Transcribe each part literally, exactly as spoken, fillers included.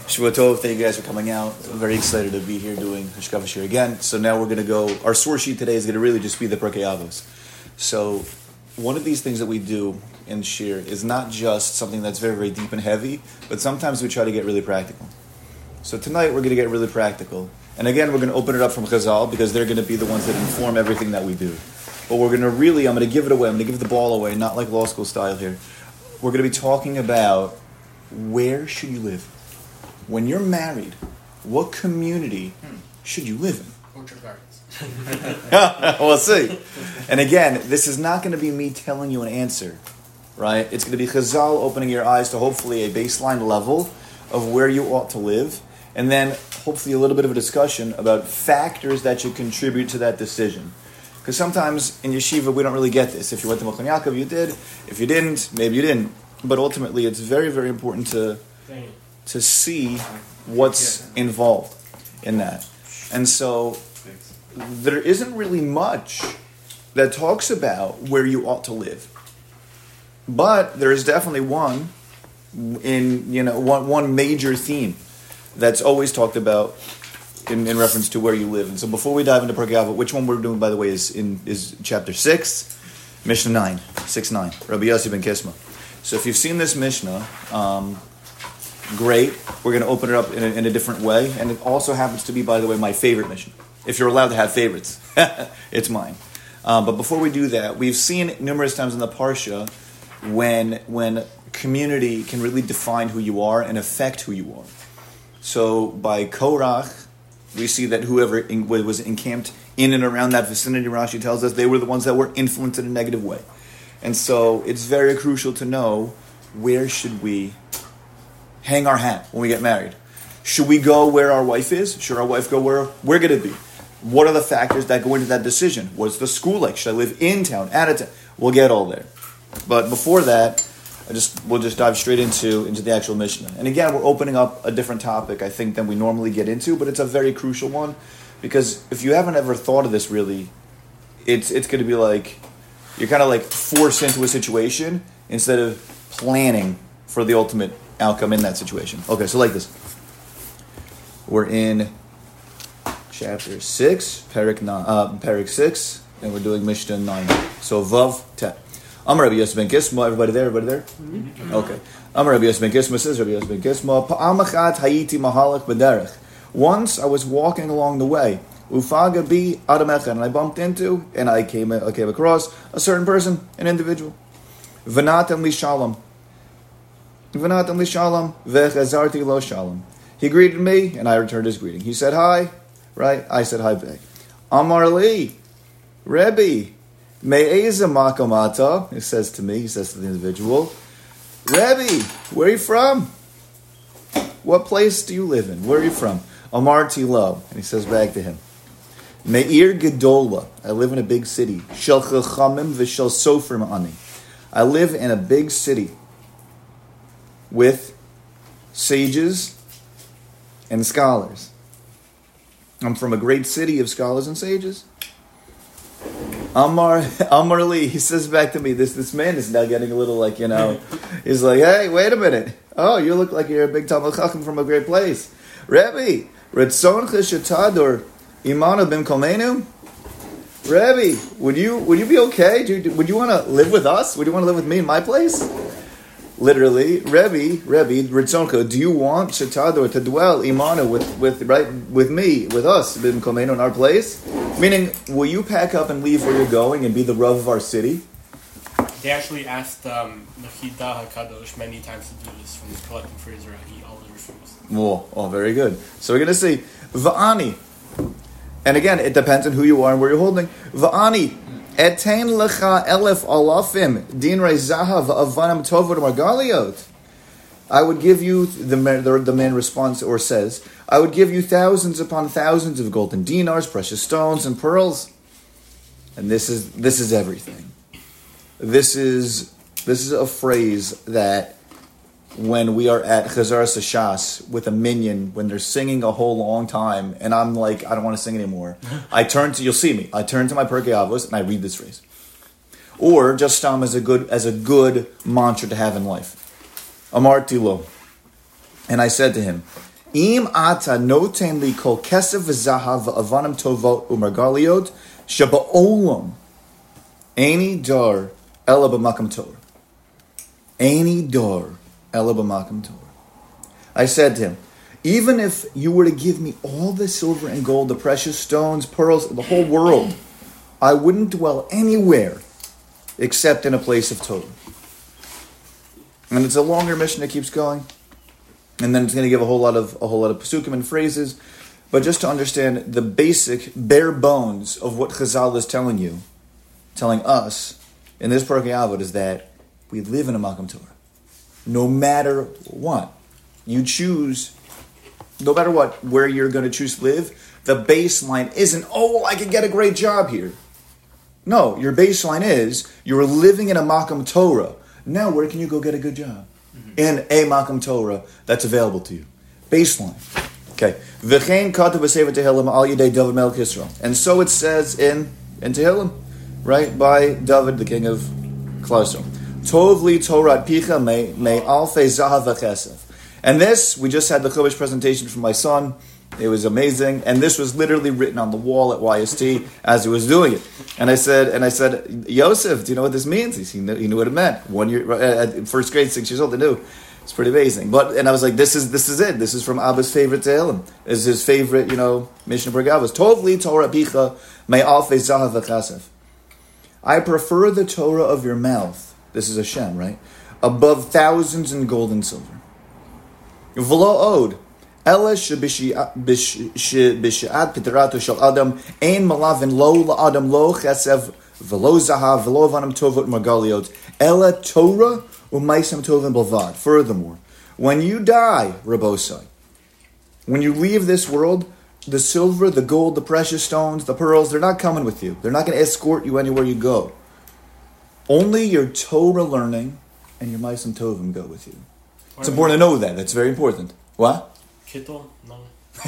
Shavua Tov, thank you guys for coming out. I'm very excited to be here doing Hashkafa Shir again. So now we're going to go, our source sheet today is going to really just be the Pirkei Avos. So one of these things that we do in Shir is not just something that's very, very deep and heavy, but sometimes we try to get really practical. So tonight we're going to get really practical. And again, we're going to open it up from Chazal because they're going to be the ones that inform everything that we do. But we're going to really, I'm going to give it away, I'm going to give the ball away, not like law school style here. We're going to be talking about where should you live? When you're married, what community should you live in? Orchard Gardens. We'll see. And again, this is not going to be me telling you an answer, right? It's going to be Chazal opening your eyes to hopefully a baseline level of where you ought to live, and then hopefully a little bit of a discussion about factors that should contribute to that decision. Because sometimes in yeshiva we don't really get this. If you went to Machon Yaakov, you did. If you didn't, maybe you didn't. But ultimately, it's very, very important to to see what's involved in that. And so there isn't really much that talks about where you ought to live. But there is definitely one in, you know, one, one major theme that's always talked about in, in reference to where you live. And so before we dive into Pirkei Avot, which one we're doing, by the way, is in is chapter six, Mishnah nine, six nine, Rabbi Yossi ben Kisma. So if you've seen this Mishnah, um, great. We're going to open it up in a, in a different way. And it also happens to be, by the way, my favorite Mishnah. If you're allowed to have favorites, it's mine. Um, but before we do that, we've seen numerous times in the Parsha when when community can really define who you are and affect who you are. So by Korach, we see that whoever in, was encamped in and around that vicinity, Rashi tells us, they were the ones that were influenced in a negative way. And so it's very crucial to know, where should we hang our hat when we get married? Should we go where our wife is? Should our wife go where we're going to be? What are the factors that go into that decision? What's the school like? Should I live in town, out of town? We'll get all there. But before that, I just we'll just dive straight into, into the actual Mishnah. And again, we're opening up a different topic, I think, than we normally get into, but it's a very crucial one. Because if you haven't ever thought of this really, it's it's going to be like, you're kind of like forced into a situation instead of planning for the ultimate outcome in that situation. Okay, so like this. We're in chapter six, Perek nine, uh, Perek six, and we're doing Mishnah nine. So Vav Tet. Amar Rabbi Yossi ben Kisma. Everybody there? Everybody there? Mm-hmm. Okay. Amar Rabbi Yossi ben Kisma says, Rabbi Yossi ben Kisma, Pa'amachat hayiti mahalach b'derech. Once I was walking along the way, Ufaga bi Adamecha, and I bumped into, and I came, I came across a certain person, an individual. V'natan li shalom. V'natan li shalom, v'chazarti lo shalom. He greeted me, and I returned his greeting. He said hi, right? I said hi back. Amar li, Rebbe, me'eza makamata. He says to me, he says to the individual, Rebbe, where are you from? What place do you live in? Where are you from? Amar Tilo. And he says back to him, Me'ir Gedola. I live in a big city. Shel Chachamim v'shel Sofrim ani. I live in a big city with sages and scholars. I'm from a great city of scholars and sages. Amar Amar Li, he says back to me, this this man is now getting a little like, you know, he's like, hey, wait a minute. Oh, you look like you're a big Talmud Chacham from a great place. Rebbe, Retzon Cheshatador Imanu Bim Kolmenu? Rebbe, would you would you be okay? Do, would you want to live with us? Would you want to live with me in my place? Literally, Rebbe, Rebbe, Ritzonka, do you want Shetador to dwell Imanu with, with right with me, with us, Bim Kolmenu, in our place? Meaning, will you pack up and leave where you're going and be the Rav of our city? They actually asked um, Mechida HaKadosh many times to do this from collecting for Israel. He always refused. Oh, oh, very good. So we're going to see Va'ani. And again, it depends on who you are and where you're holding. Va'ani. Etain lecha elef alafim din zahav avanam tovod margaliot. I would give you, the man, the, the man responds or says, I would give you thousands upon thousands of golden dinars, precious stones, and pearls. And this is this is everything. This is this is a phrase that when we are at Chazar Sashas with a minyan, when they're singing a whole long time, and I'm like, I don't want to sing anymore. I turn to, you'll see me, I turn to my Pirkei Avos and I read this phrase. Or just stam as a good as a good mantra to have in life. Amar Tilo. And I said to him, Im ata noten li kol kesef v'zahav v'avanim tovot u'margaliot sheba'olam Eini dar ela b'makam Torah. Eini dar ela b'makam Torah. I said to him, even if you were to give me all the silver and gold, the precious stones, pearls, the whole world, I wouldn't dwell anywhere except in a place of Torah. And it's a longer mission that keeps going. And then it's going to give a whole lot of a whole lot of pasukim and phrases. But just to understand the basic, bare bones of what Chazal is telling you, telling us in this Pirkei Avot, is that we live in a Makam Torah. No matter what you choose, no matter what, where you're going to choose to live, the baseline isn't, oh, well, I can get a great job here. No, your baseline is, you're living in a Makam Torah. Now, where can you go get a good job? Mm-hmm. In a Makam Torah that's available to you. Baseline. Okay. V'chein katav b'sefer Tehillim al yedei David Melech Yisrael. And so it says in, in Tehillim, right, by David, the king of Klal Yisrael. Tov li Torah picha me me alfei zahav v'chesef. And this, we just had the Chumash presentation from my son. It was amazing, and this was literally written on the wall at Y S T as he was doing it. And I said, and I said, Yosef, do you know what this means? He knew, he knew what it meant. One year, at first grade, six years old, I knew. It's pretty amazing. But and I was like, this is this is it. This is from Abba's favorite Tehillim. This is his favorite, you know, Mishnah Bergavos. Tov li Torah picha me alfei zahav v'chasef. I prefer the Torah of your mouth. This is Hashem, right? Above thousands in gold and silver. V'lo od. Ela shebishiat piterato shel adam ein malavin lo laadam lo chesev v'lo zahav v'lo avanim tovot margaliot ela Torah u'maisam tovim belvad. Furthermore, when you die, Rabosai, when you leave this world, the silver, the gold, the precious stones, the pearls, they're not coming with you. They're not going to escort you anywhere you go. Only your Torah learning and your maisam tovim go with you. It's important to know that. That's very important. What? Kittel? No.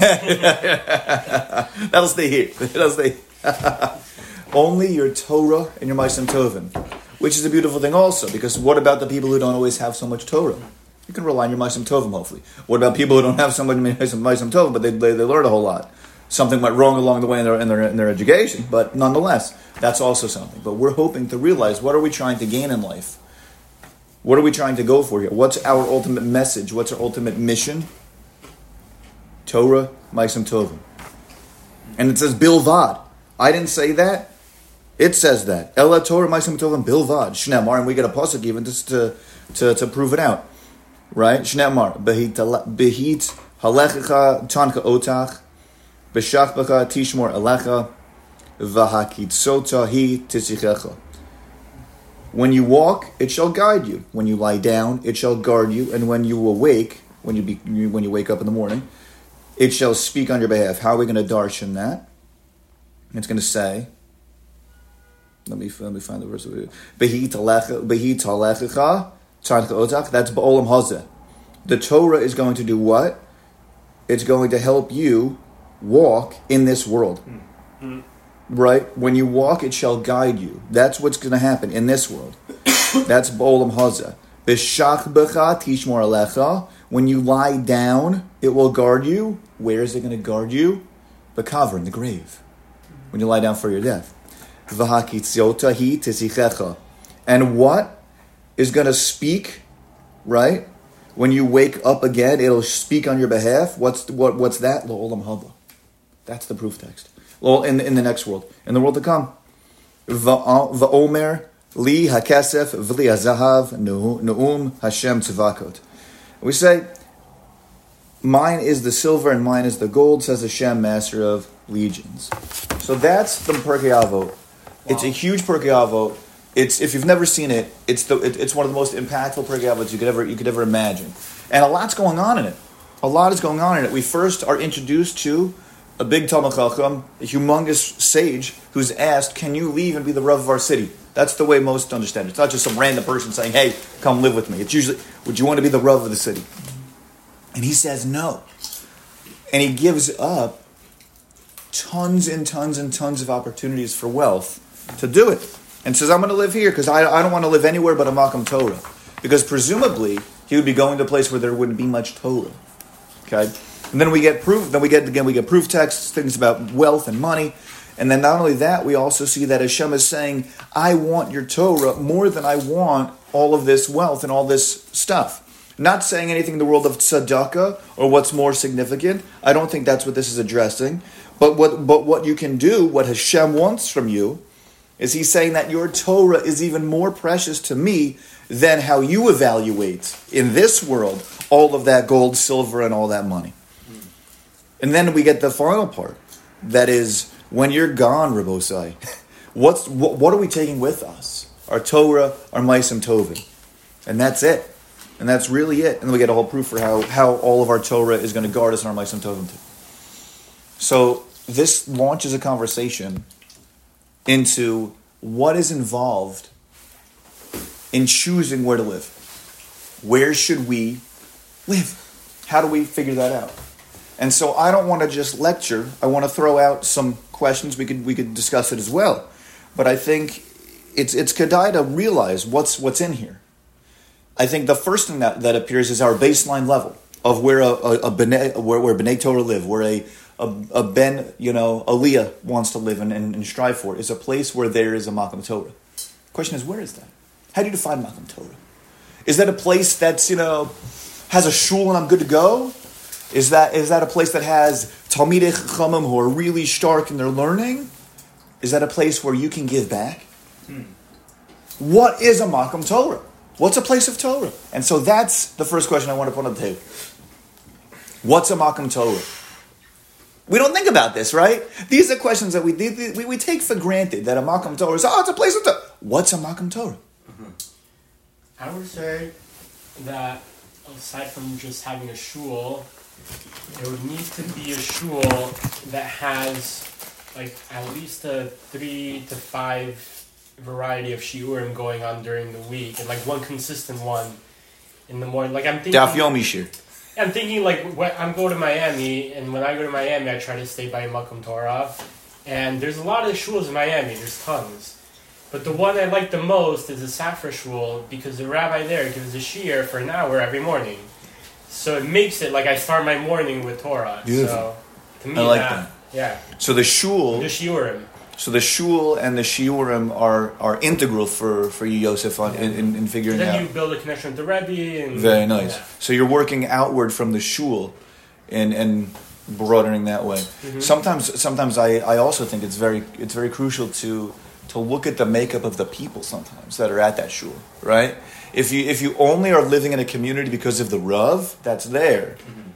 That'll stay here. That'll stay. Only your Torah and your Maaseh Tovim, which is a beautiful thing also, because what about the people who don't always have so much Torah? You can rely on your Maaseh Tovim, hopefully. What about people who don't have so much Maaseh Tovim, but they, they they learn a whole lot? Something went wrong along the way in their, in their in their education, but nonetheless, that's also something. But we're hoping to realize, what are we trying to gain in life? What are we trying to go for here? What's our ultimate message? What's our ultimate mission? Torah, Maaseh Tovim. And it says Bilvad. I didn't say that. It says that. Ela Torah, Maaseh Tovim, Bilvad. Shneimar, and we get a pasuk even just to, to, to prove it out. Right? Shneimar. Behit halechecha tanka otach. B'shachbecha tishmor elecha. V'hakitzota hi tisichecha. When you walk, it shall guide you. When you lie down, it shall guard you. And when you awake, when you be, when you wake up in the morning, it shall speak on your behalf. How are we going to darshan that? It's going to say, let me let me find the verse. Behi talechecha tancha otach. That's ba'olam hazeh. The Torah is going to do what? It's going to help you walk in this world. Mm-hmm. Right? When you walk, it shall guide you. That's what's going to happen in this world. That's ba'olam hazeh. B'shach becha tishmor alecha. When you lie down, it will guard you. Where is it going to guard you? The cover in the grave. When you lie down for your death. V'hakitzota hi tisichecha. And what is going to speak, right? When you wake up again, it'll speak on your behalf. What's what? What's that? L'olam haba. That's the proof text. Well, in in the next world, in the world to come. Va'omer li hakesef v'li hazahav nu'um Hashem tzivakot. We say, mine is the silver and mine is the gold, says Hashem, master of legions. So that's the Pirkei Avot. Wow. It's a huge Pirkei Avot. It's, if you've never seen it, it's the it, it's one of the most impactful Pirkei Avots you could ever you could ever imagine. And a lot's going on in it. A lot is going on in it. We first are introduced to a big Talmid Chacham, a humongous sage, who's asked, can you leave and be the Rav of our city? That's the way most understand it. It's not just some random person saying, hey, come live with me. It's usually, would you want to be the Rav of the city? And he says no. And he gives up tons and tons and tons of opportunities for wealth to do it. And says, I'm going to live here because I, I don't want to live anywhere but a Makam Torah. Because presumably, he would be going to a place where there wouldn't be much Torah. Okay? And then we get proof. Then we get again we get proof texts, things about wealth and money, and then not only that, we also see that Hashem is saying, "I want your Torah more than I want all of this wealth and all this stuff." Not saying anything in the world of tzedakah or what's more significant. I don't think that's what this is addressing. But what but what you can do, what Hashem wants from you, is He's saying that your Torah is even more precious to me than how you evaluate in this world all of that gold, silver, and all that money. And then we get the final part. That is, when you're gone, Rabosai, what's what, what are we taking with us? Our Torah, our Maisim Tovim. And that's it. And that's really it. And then we get a whole proof for how, how all of our Torah is going to guard us in our Maisim Tovim too. So this launches a conversation into what is involved in choosing where to live. Where should we live? How do we figure that out? And so I don't want to just lecture. I want to throw out some questions. We could we could discuss it as well. But I think it's it's kedai to realize what's what's in here. I think the first thing that, that appears is our baseline level of where a, a, a bene, where, where B'nai Torah live, where a, a, a Ben, you know, Aliyah wants to live and, and, and strive for, is a place where there is a Makam Torah. The question is, where is that? How do you define Makam Torah? Is that a place that's, you know, has a shul and I'm good to go? Is that is that a place that has Talmidei Chachamim who are really stark in their learning? Is that a place where you can give back? Hmm. What is a Makam Torah? What's a place of Torah? And so that's the first question I want to put on the table. What's a Makam Torah? We don't think about this, right? These are questions that we we, we take for granted, that a Makam Torah is, oh, it's a place of Torah. What's a Makam Torah? Mm-hmm. I would say that aside from just having a shul, there would need to be a shul that has like at least a three to five variety of shiurim going on during the week, and like one consistent one in the morning. Like I'm thinking, Daf Yomi Shir. I'm thinking like when I'm going to Miami, and when I go to Miami, I try to stay by Makam Torah, and there's a lot of shuls in Miami. There's tons. But the one I like the most is the Safra Shul, because the rabbi there gives a shiur for an hour every morning. So it makes it like I start my morning with Torah. Beautiful. So to me, I like that, that. Yeah. So the shul, the shiurim. So the shul and the shiurim are, are integral for, for you, Yosef, on, in, in, in figuring then out. Then you build a connection with the Rebbe. And, Very nice. Yeah. So you're working outward from the shul, and and broadening that way. Mm-hmm. Sometimes sometimes I, I also think it's very it's very crucial to. to look at the makeup of the people sometimes that are at that shul, right? If you if you only are living in a community because of the Rav that's there, mm-hmm.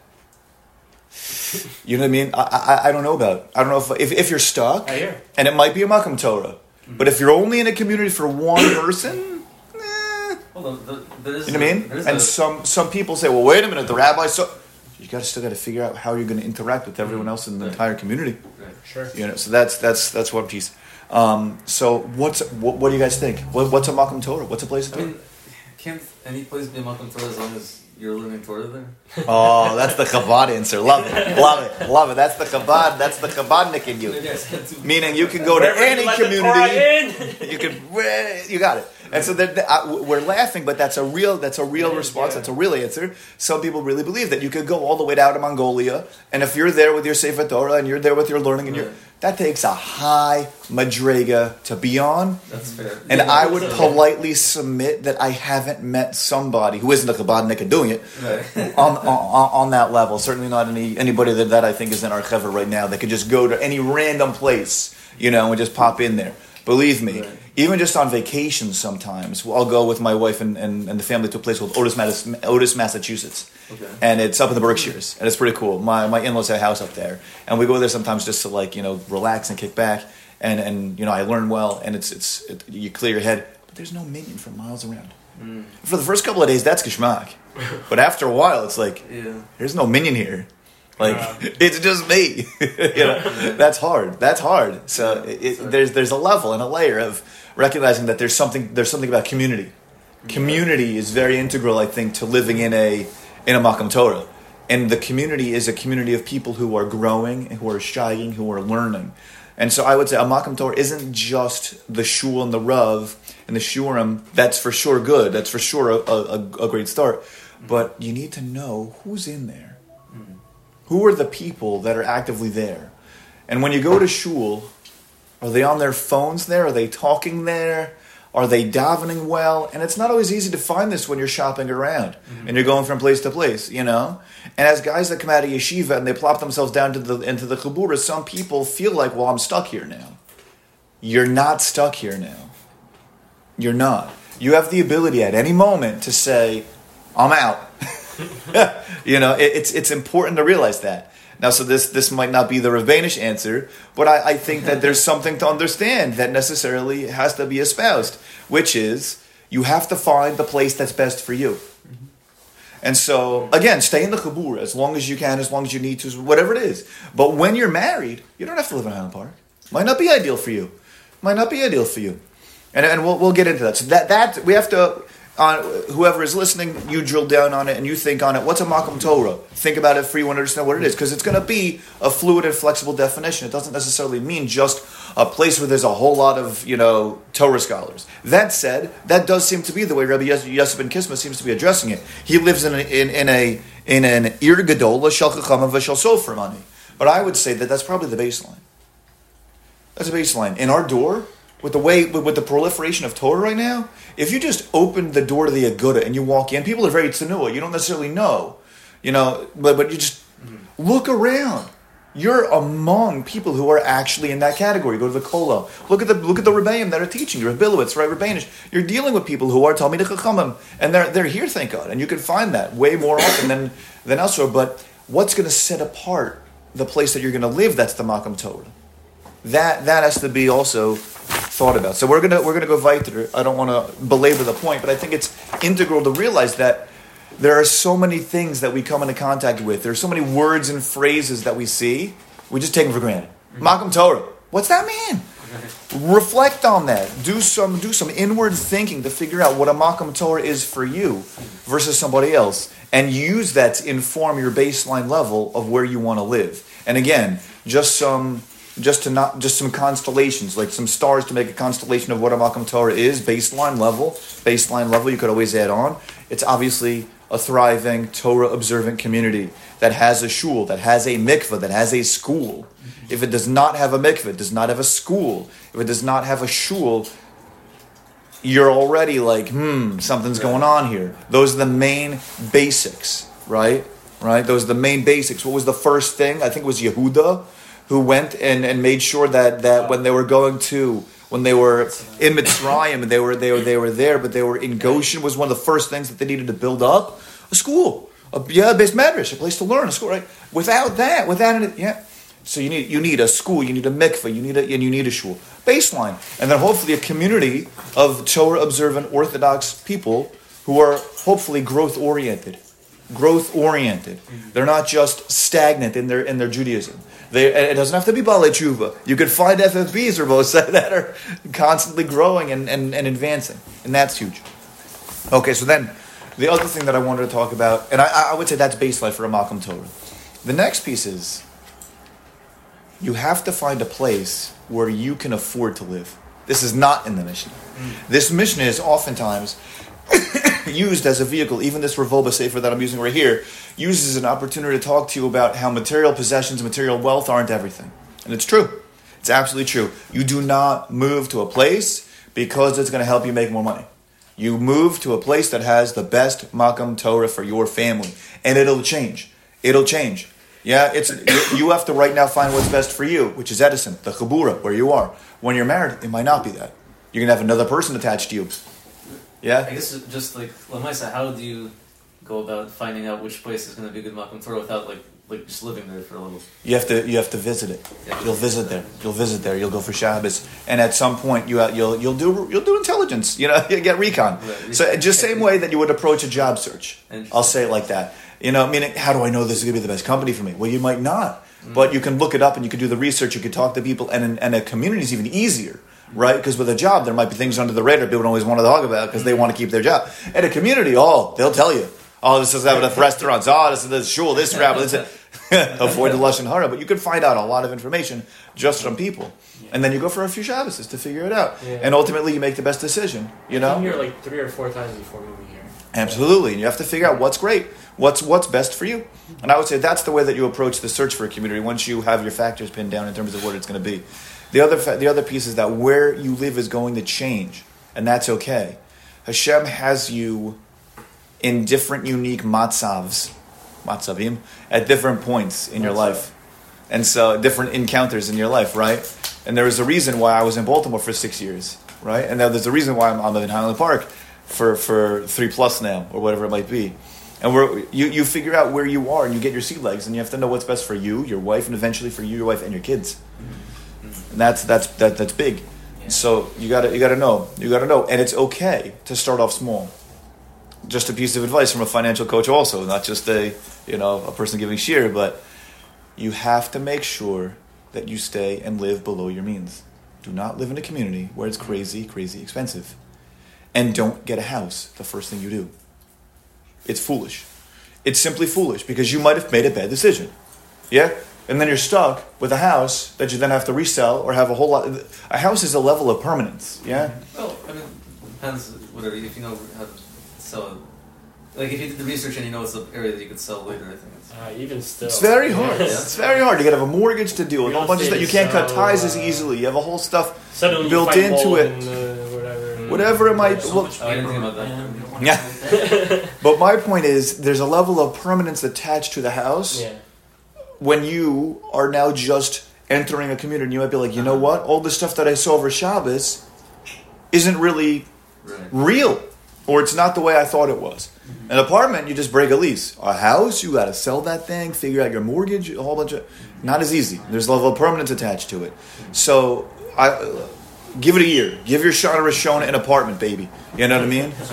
you know what I mean? I, I I don't know about it. I don't know if if, if you're stuck, I hear. And it might be a Makam Torah, mm-hmm. but if you're only in a community for one person, eh, well, the, there is you know what I mean? And a, some some people say, well, wait a minute, the rabbi so. You got to still got to figure out how you're going to interact with everyone else in the right. entire community. Right. Sure. You know, so that's that's that's one piece. Um, so what's what, what do you guys think? What, what's a Makam Torah? What's a place of I Torah? mean, can't any place be a Makam Torah as long as you're living Torah there? Oh, that's the Chabad answer. Love it, love it, love it. That's the Chabad. That's the Chabadnik in you. Meaning you can go to Wherever any you community. You can. You got it. And so that, uh, we're laughing, but that's a real that's a real yeah, response. yeah. That's a real answer. Some people really believe that you could go all the way down to Mongolia, and if you're there with your Sefer Torah and you're there with your learning, and right. your that takes a high madrega to be on. That's fair. And yeah, I would politely submit that I haven't met somebody who isn't a Chabadnik and doing it right. on, on on that level. Certainly not any anybody that, that I think is in our Chevra right now that could just go to any random place, you know, and just pop in there. Believe me, right. even just on vacation sometimes, I'll go with my wife and, and, and the family to a place called Otis, Mass- Otis Massachusetts. Okay. And it's up in the Berkshires, and it's pretty cool. My my in-laws have a house up there, and we go there sometimes just to like, you know, relax and kick back, and, and you know, I learn well, and it's it's it, you clear your head, but there's no minion for miles around. Mm. For the first couple of days, that's geschmack, but after a while, it's like, yeah. there's no minion here. Like yeah. it's just me, you know. That's hard. That's hard. So it, it, there's there's a level and a layer of recognizing that there's something there's something about community. Community is very integral, I think, to living in a in a Makam Torah, and the community is a community of people who are growing, who are shying, who are learning. And so I would say a Makam Torah isn't just the shul and the Rav and the shurim. That's for sure good. That's for sure a, a, a great start. But you need to know who's in there. Who are the people that are actively there? And when you go to shul, are they on their phones there? Are they talking there? Are they davening well? And it's not always easy to find this when you're shopping around mm-hmm. and you're going from place to place, you know? And as guys that come out of yeshiva and they plop themselves down to the, into the chabura, some people feel like, well, I'm stuck here now. You're not stuck here now. You're not. You have the ability at any moment to say, I'm out. You know, it, it's it's important to realize that. Now, so this this might not be the Rabbanish answer, but I, I think that there's something to understand that necessarily has to be espoused, which is you have to find the place that's best for you. Mm-hmm. And so, again, stay in the Chabura as long as you can, as long as you need to, whatever it is. But when you're married, you don't have to live in Highland Park. Might not be ideal for you. Might not be ideal for you. And and we'll we'll get into that. So that that we have to. Uh, whoever is listening, you drill down on it and you think on it. What's a Makam Torah? Think about it for you and understand what it is, because it's going to be a fluid and flexible definition. It doesn't necessarily mean just a place where there's a whole lot of, you know, Torah scholars. That said, that does seem to be the way Rabbi Yosef ben Kisma seems to be addressing it. He lives in a, in, in a in an ir gedola shel chacham v'shel sofer money. But I would say that that's probably the baseline. That's a baseline. In our door, with the way, with the proliferation of Torah right now, if you just open the door to the Aguda and you walk in, people are very tsanua. You don't necessarily know, you know, but but you just mm-hmm. look around. You're among people who are actually in that category. Go to the Kolo. Look at the look at the Rebbeim that are teaching. You're Bilowitz, right? Rabbanish. You're dealing with people who are Talmidei Chachamim, and they're they're here, thank God. And you can find that way more often than than elsewhere. But what's going to set apart the place that you're going to live? That's the Makam Torah. That that has to be also thought about. So we're gonna we're gonna go weiter. I don't want to belabor the point, but I think it's integral to realize that there are so many things that we come into contact with. There are so many words and phrases that we see. We just take them for granted. Mm-hmm. Makam Torah. What's that mean? Okay. Reflect on that. Do some do some inward thinking to figure out what a Makam Torah is for you versus somebody else, and use that to inform your baseline level of where you want to live. And again, just some. Just to not, just some constellations, like some stars to make a constellation of what a Makam Torah is, baseline level, baseline level, you could always add on. It's obviously a thriving, Torah-observant community that has a shul, that has a mikveh, that has a school. If it does not have a mikveh, it does not have a school, if it does not have a shul, you're already like, hmm, something's going on here. Those are the main basics, right? Right? Those are the main basics. What was the first thing? I think it was Yehuda, who went and, and made sure that, that when they were going to, when they were in Mitzrayim, they were they were they were there, but they were in Goshen, was one of the first things that they needed to build up a school, a yeah, based medrash, a place to learn, a school, right? Without that, without it, yeah. So you need you need a school, you need a mikveh, you need a and you need a shul, baseline, and then hopefully a community of Torah observant Orthodox people who are hopefully growth oriented, growth oriented. They're not just stagnant in their in their Judaism. They, it doesn't have to be Balei Tshuva. You could find F F Bs or both that are constantly growing and, and, and advancing. And that's huge. Okay, so then the other thing that I wanted to talk about, and I, I would say that's baseline for a Makam Torah. The next piece is you have to find a place where you can afford to live. This is not in the Mishnah. Mm. This Mishnah is oftentimes used as a vehicle, even this Revolba Sefer that I'm using right here, uses an opportunity to talk to you about how material possessions, material wealth aren't everything. And it's true. It's absolutely true. You do not move to a place because it's going to help you make more money. You move to a place that has the best Makam Torah for your family. And it'll change. It'll change. Yeah, it's you have to right now find what's best for you, which is Edison, the Chabura, where you are. When you're married, it might not be that. You're going to have another person attached to you. Yeah? I guess just like, Lamaisa, how do you go about finding out which place is going to be a good Makam Torah without like like just living there for a little? You have to you have to visit it. Yeah. You'll visit there. You'll visit there. You'll go for Shabbos, and at some point you you'll you'll do you'll do intelligence. You know, you get recon. Right. So just same way that you would approach a job search. I'll say it like that. You know, meaning, how do I know this is going to be the best company for me? Well, you might not, mm-hmm. but you can look it up and you can do the research. You can talk to people, and and a community is even easier. Right? Because with a job, there might be things under the radar people don't always want to talk about because they want to keep their job. At a community, oh, they'll tell you. Oh, this is enough restaurants. Oh, this is the shul, this rabbi, this is avoid the Lashon Hara. But you can find out a lot of information just from people. And then you go for a few Shabbos to figure it out. Yeah. And ultimately, you make the best decision. You know? I came here like three or four times before moving here. Absolutely. And you have to figure out what's great. What's what's best for you? And I would say that's the way that you approach the search for a community once you have your factors pinned down in terms of what it's going to be. The other fa- the other piece is that where you live is going to change, and that's okay. Hashem has you in different unique matzavs, matzavim, at different points in your life. And so different encounters in your life, right? And there was a reason why I was in Baltimore for six years, right? And now there's a reason why I'm, I'm in Highland Park for, for three plus now, or whatever it might be. And we're, you, you figure out where you are and you get your sea legs, and you have to know what's best for you, your wife, and eventually for you, your wife, and your kids. And that's that's that, that's big. So you gotta you gotta know. You gotta know. And it's okay to start off small. Just a piece of advice from a financial coach also, not just a you know a person giving share, but you have to make sure that you stay and live below your means. Do not live in a community where it's crazy, crazy expensive. And don't get a house the first thing you do. It's foolish. It's simply foolish because you might have made a bad decision. Yeah? And then you're stuck with a house that you then have to resell or have a whole lot. A house is a level of permanence. Yeah? Well, I mean, depends, whatever, if you know how to sell it. Like, if you did the research and you know it's an area that you could sell later, I think it's... Uh, even still. It's very hard. Yeah. It's very hard. You got to have a mortgage to deal with. A whole bunch of stuff. You can't cut so, ties as uh, easily. You have a whole stuff Suddenly built you find into mold it. in, uh, whatever. Whatever it might... So Well, much I didn't paper, think about that. man. Yeah. But my point is, there's a level of permanence attached to the house Yeah. when you are now just entering a community. And you might be like, you know what? All the stuff that I saw over Shabbos isn't really Right. real. Or it's not the way I thought it was. An apartment, you just break a lease. A house, you got to sell that thing, figure out your mortgage, a whole bunch of... Not as easy. There's a level of permanence attached to it. So, I uh, give it a year. Give your Shana Rishona an apartment, baby. You know what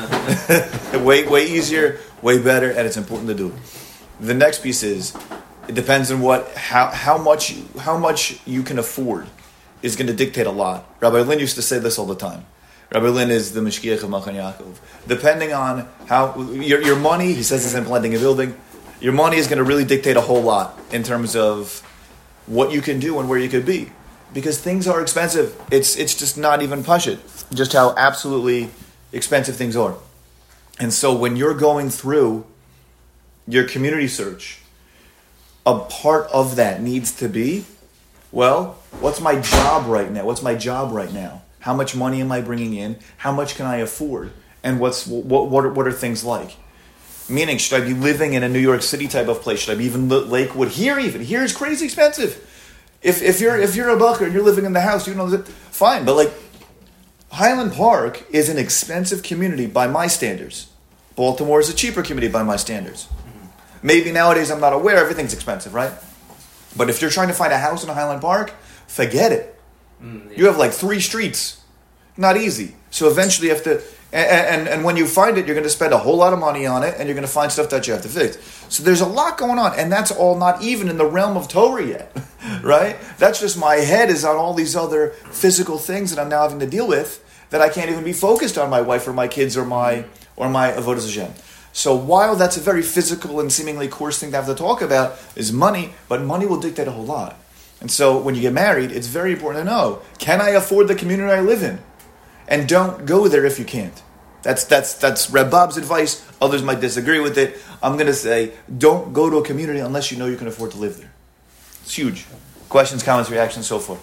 I mean? way, way easier, way better, and it's important to do. The next piece is, it depends on what, how, how much, how much you can afford is going to dictate a lot. Rabbi Lin used to say this all the time. Rabbi Lin is the Mishkiach of Machan Yaakov. Depending on how your your money, he says, is implementing a building. Your money is going to really dictate a whole lot in terms of what you can do and where you could be, because things are expensive. It's it's just not even pashut, just how absolutely expensive things are. And so when you're going through your community search, a part of that needs to be, well, what's my job right now? What's my job right now? How much money am I bringing in? How much can I afford? And what's what what are, what are things like? Meaning, should I be living in a New York City type of place? Should I be even Lakewood? Here, even here is crazy expensive. If if you're if you're a bucker and you're living in the house, you know that fine. But like Highland Park is an expensive community by my standards. Baltimore is a cheaper community by my standards. Maybe nowadays I'm not aware everything's expensive, right? But if you're trying to find a house in Highland Park, forget it. Mm, yeah. You have like three streets. Not easy. So eventually you have to... And, and, and when you find it, you're going to spend a whole lot of money on it, and you're going to find stuff that you have to fix. So there's a lot going on, and that's all not even in the realm of Torah yet, right? That's just my head is on all these other physical things that I'm now having to deal with that I can't even be focused on my wife or my kids or my or my avodas Hashem. So while that's a very physical and seemingly coarse thing to have to talk about is money, but money will dictate a whole lot. And so when you get married, it's very important to know, can I afford the community I live in? And don't go there if you can't. That's that's that's Reb Bob's advice. Others might disagree with it. I'm going to say, don't go to a community unless you know you can afford to live there. It's huge. Questions, comments, reactions, so forth.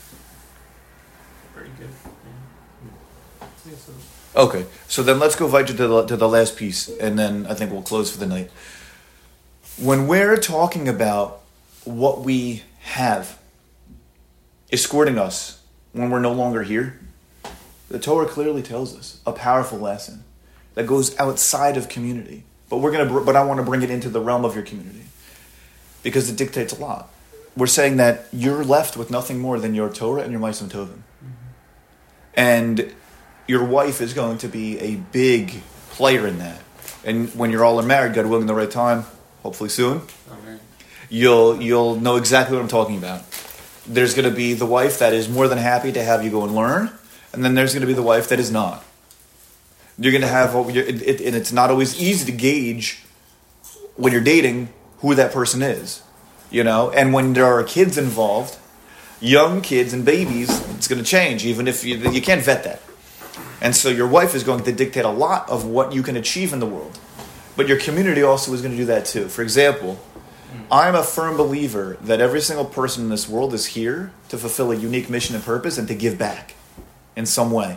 Very good. Yeah. Okay, so then let's go right to the, to the last piece, and then I think we'll close for the night. When we're talking about what we have escorting us when we're no longer here, the Torah clearly tells us a powerful lesson that goes outside of community. But we're gonna, but I want to bring it into the realm of your community because it dictates a lot. We're saying that you're left with nothing more than your Torah and your Ma'asim Tovim, mm-hmm. and your wife is going to be a big player in that. And when you're all married, God willing, the right time, hopefully soon, Amen. you'll you'll know exactly what I'm talking about. There's going to be the wife that is more than happy to have you go and learn, and then there's going to be the wife that is not. You're going to have, it, it, and it's not always easy to gauge when you're dating who that person is, you know. And when there are kids involved, young kids and babies, it's going to change. Even if you you can't vet that. And so your wife is going to dictate a lot of what you can achieve in the world. but your community also is going to do that too. For example, I'm a firm believer that every single person in this world is here to fulfill a unique mission and purpose and to give back in some way.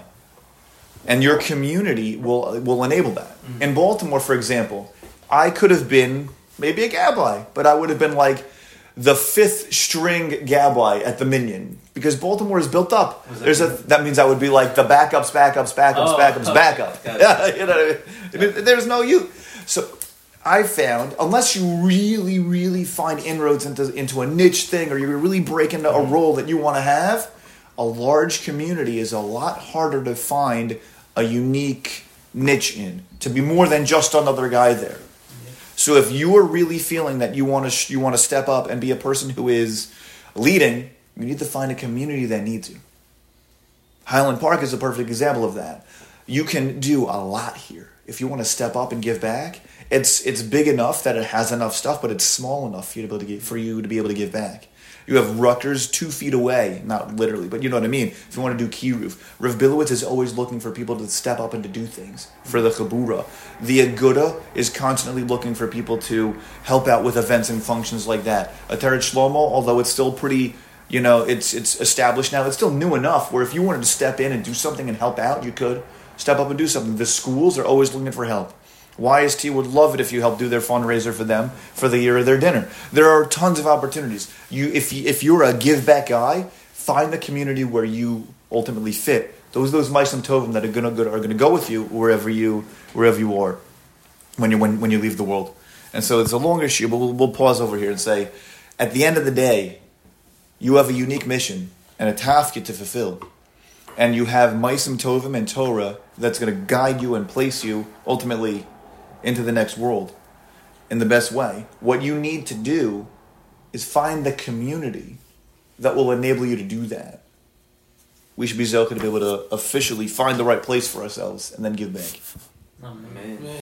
And your community will will enable that. Mm-hmm. In Baltimore, for example, I could have been maybe a gabbai, but I would have been like the fifth string gabbai at the Minyan because Baltimore is built up. There's a that means I would be like the backups, backups, backups, oh, backups, backup. Yeah, you know what I mean? There's no you. So I found, unless you really, really find inroads into into a niche thing or you really break into a role that you want to have, a large community is a lot harder to find a unique niche in, to be more than just another guy there. So if you are really feeling that you want to sh- you want to step up and be a person who is leading, you need to find a community that needs you. Highland Park is a perfect example of that. You can do a lot here. If you want to step up and give back, it's it's big enough that it has enough stuff, but it's small enough for you to be able to give, for you to be able to give back. You have Rutgers two feet away, not literally, but you know what I mean. If you want to do Kiruv, Rav Bilowitz is always looking for people to step up and to do things for the Chabura. The Aguda is constantly looking for people to help out with events and functions like that. Ateret Shlomo, although it's still pretty, you know, it's it's established now, it's still new enough where if you wanted to step in and do something and help out, you could step up and do something. The schools are always looking for help. Y S T would love it if you help do their fundraiser for them for the year of their dinner. There are tons of opportunities. You, if you, if you're a give back guy, find the community where you ultimately fit. Those those Maisim Tovim that are gonna go, are gonna go with you wherever you wherever you are when you when when you leave the world. And so it's a longer issue, but we'll, we'll pause over here and say, at the end of the day, you have a unique mission and a tafkid to fulfill, and you have Maisim Tovim and Torah that's going to guide you and place you ultimately into the next world in the best way. What you need to do is find the community that will enable you to do that. We should be Zelka to be able to officially find the right place for ourselves and then give back. Amen.